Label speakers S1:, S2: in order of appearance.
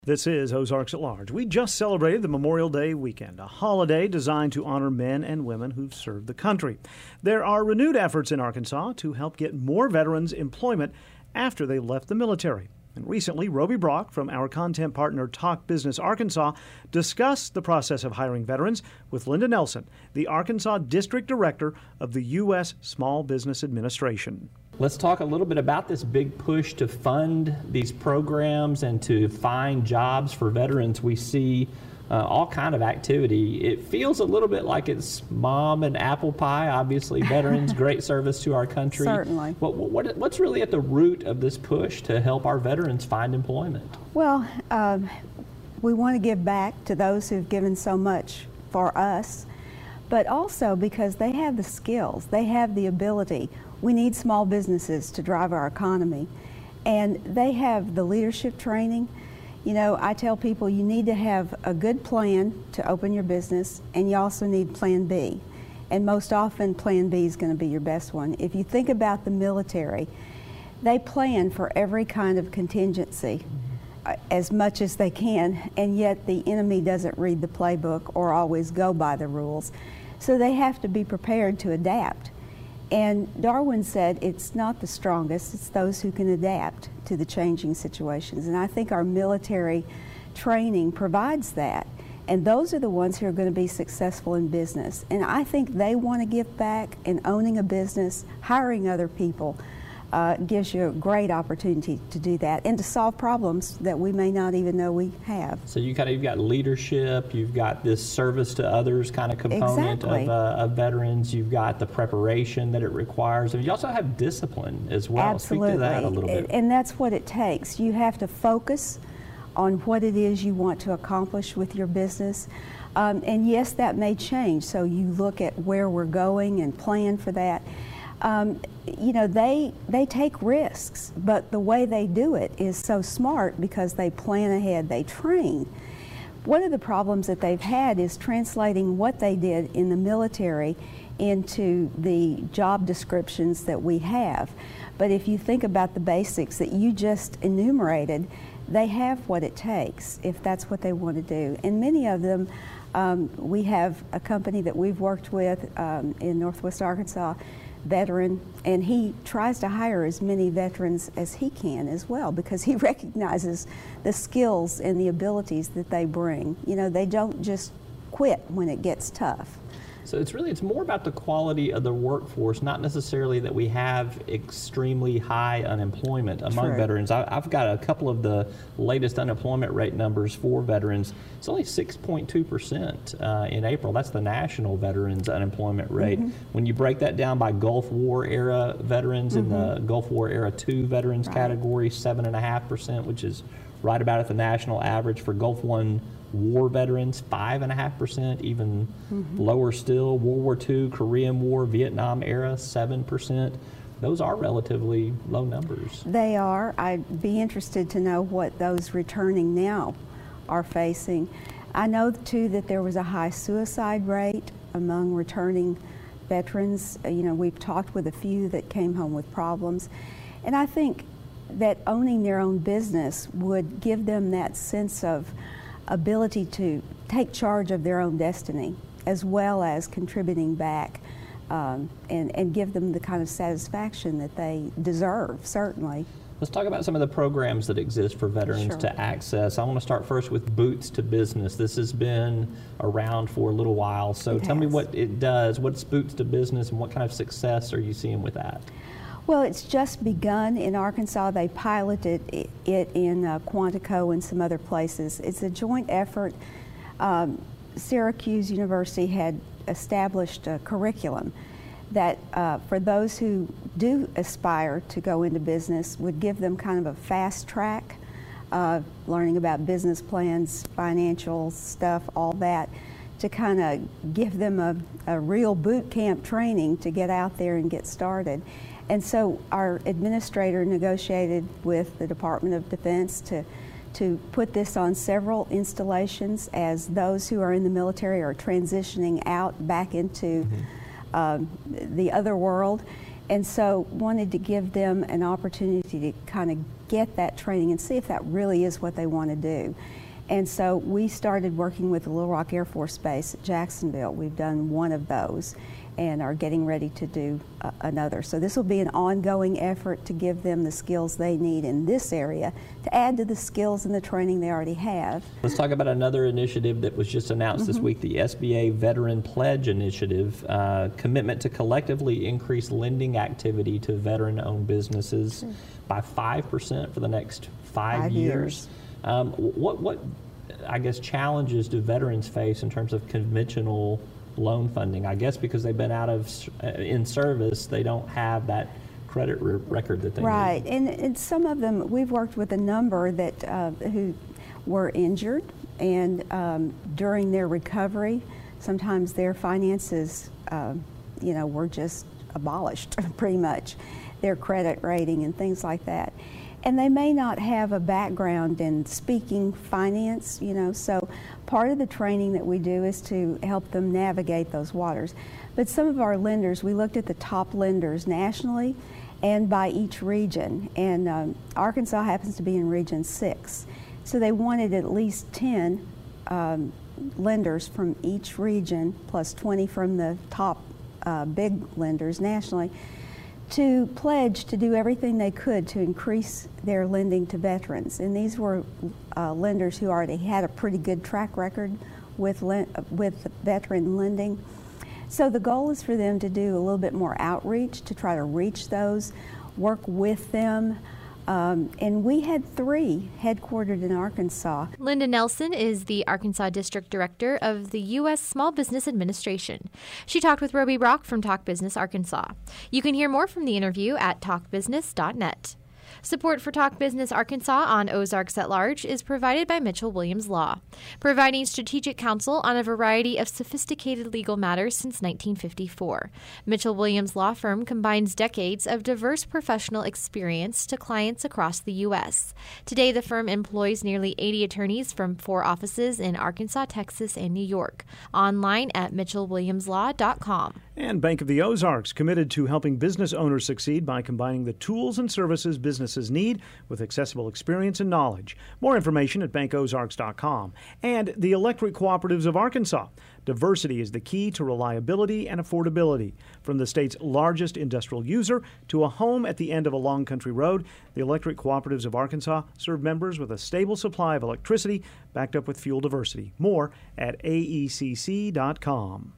S1: This is Ozarks at Large. We just celebrated the Memorial Day weekend, a holiday designed to honor men and women who've served the country. There are renewed efforts in Arkansas to help get more veterans employment after they left the military. And recently, Roby Brock from our content partner Talk Business Arkansas discussed the process of hiring veterans with Linda Nelson, the Arkansas District Director of the U.S. Small Business Administration.
S2: Let's talk a little bit about this big push to fund these programs and to find jobs for veterans. We see all kind of activity. It feels a little bit like it's mom and apple pie. Obviously, veterans, great service to our country.
S3: Certainly.
S2: What's really at the root of this push to help our veterans find employment?
S3: Well, we want to give back to those who've given so much for us, but also because they have the skills, they have the ability. We need small businesses to drive our economy, and they have the leadership training. You know, I tell people you need to have a good plan to open your business, and you also need plan B. And most often, plan B is going to be your best one. If you think about the military, they plan for every kind of contingency as much as they can, and yet the enemy doesn't read the playbook or always go by the rules. So they have to be prepared to adapt. And Darwin said it's not the strongest, it's those who can adapt to the changing situations. And I think our military training provides that. And those are the ones who are going to be successful in business. And I think they want to give back, and owning a business, hiring other people, gives you a great opportunity to do that and to solve problems that we may not even know we have.
S2: So you've got leadership, you've got this service to others kind of component of veterans, you've got the preparation that it requires, and you also have discipline as well.
S3: Absolutely.
S2: Speak to that a little bit.
S3: And that's what it takes. You have to focus on what it is you want to accomplish with your business. And yes, that may change, so you look at where we're going and plan for that. You know, they take risks, but the way they do it is so smart because they plan ahead, they train. One of the problems that they've had is translating what they did in the military into the job descriptions that we have. But if you think about the basics that you just enumerated, they have what it takes if that's what they want to do. And many of them, we have a company that we've worked with in Northwest Arkansas, veteran, and he tries to hire as many veterans as he can as well because he recognizes the skills and the abilities that they bring. You know, they don't just quit when it gets tough.
S2: So it's more about the quality of the workforce, not necessarily that we have extremely high unemployment among veterans. I've got a couple of the latest unemployment rate numbers for veterans. It's only 6.2% in April. That's the national veterans unemployment rate. When you break that down by Gulf War era veterans in the Gulf War era II veterans category, 7.5%, which is right about at the national average. For Gulf I War veterans, 5.5%, even lower still. World War II, Korean War, Vietnam era, 7%. Those are relatively low numbers.
S3: They are. I'd be interested to know what those returning now are facing. I know too that there was a high suicide rate among returning veterans. You know, we've talked with a few that came home with problems. And I think that owning their own business would give them that sense of ability to take charge of their own destiny as well as contributing back and give them the kind of satisfaction that they deserve, certainly.
S2: Let's talk about some of the programs that exist for veterans to access. I want to start first with Boots to Business. This has been around for a little while, so tell me what it does. What's Boots to Business and what kind of success are you seeing with that?
S3: Well, it's just begun in Arkansas. They piloted it in Quantico and some other places. It's a joint effort. Syracuse University had established a curriculum that for those who do aspire to go into business would give them kind of a fast track, learning about business plans, financial stuff, all that, to kind of give them a real boot camp training to get out there and get started. And so our administrator negotiated with the Department of Defense to put this on several installations as those who are in the military are transitioning out back into the other world. And so wanted to give them an opportunity to kind of get that training and see if that really is what they want to do. And so we started working with the Little Rock Air Force Base at Jacksonville. We've done one of those and are getting ready to do another. So this will be an ongoing effort to give them the skills they need in this area to add to the skills and the training they already have.
S2: Let's talk about another initiative that was just announced this week, the SBA Veteran Pledge Initiative, commitment to collectively increase lending activity to veteran-owned businesses by 5% for the next 5 years. What I guess challenges do veterans face in terms of conventional loan funding? I guess because they've been out of in service, they don't have that credit record that they
S3: need. And some of them, we've worked with a number that who were injured, and during their recovery, sometimes their finances, were just abolished, pretty much, their credit rating and things like that. And they may not have a background in speaking finance, so part of the training that we do is to help them navigate those waters. But some of our lenders, we looked at the top lenders nationally and by each region, and Arkansas happens to be in Region 6. So they wanted at least 10 lenders from each region, plus 20 from the top big lenders nationally, to pledge to do everything they could to increase their lending to veterans. And these were lenders who already had a pretty good track record with veteran lending. So the goal is for them to do a little bit more outreach, to try to reach those, work with them. And we had 3 headquartered in Arkansas.
S4: Linda Nelson is the Arkansas District Director of the U.S. Small Business Administration. She talked with Roby Brock from Talk Business Arkansas. You can hear more from the interview at talkbusiness.net. Support for Talk Business Arkansas on Ozarks at Large is provided by Mitchell Williams Law, providing strategic counsel on a variety of sophisticated legal matters since 1954. Mitchell Williams Law Firm combines decades of diverse professional experience to clients across the U.S. Today, the firm employs nearly 80 attorneys from 4 offices in Arkansas, Texas, and New York. Online at mitchellwilliamslaw.com.
S1: And Bank of the Ozarks, committed to helping business owners succeed by combining the tools and services businesses need with accessible experience and knowledge. More information at bankozarks.com. And the Electric Cooperatives of Arkansas. Diversity is the key to reliability and affordability. From the state's largest industrial user to a home at the end of a long country road, the Electric Cooperatives of Arkansas serve members with a stable supply of electricity backed up with fuel diversity. More at aecc.com.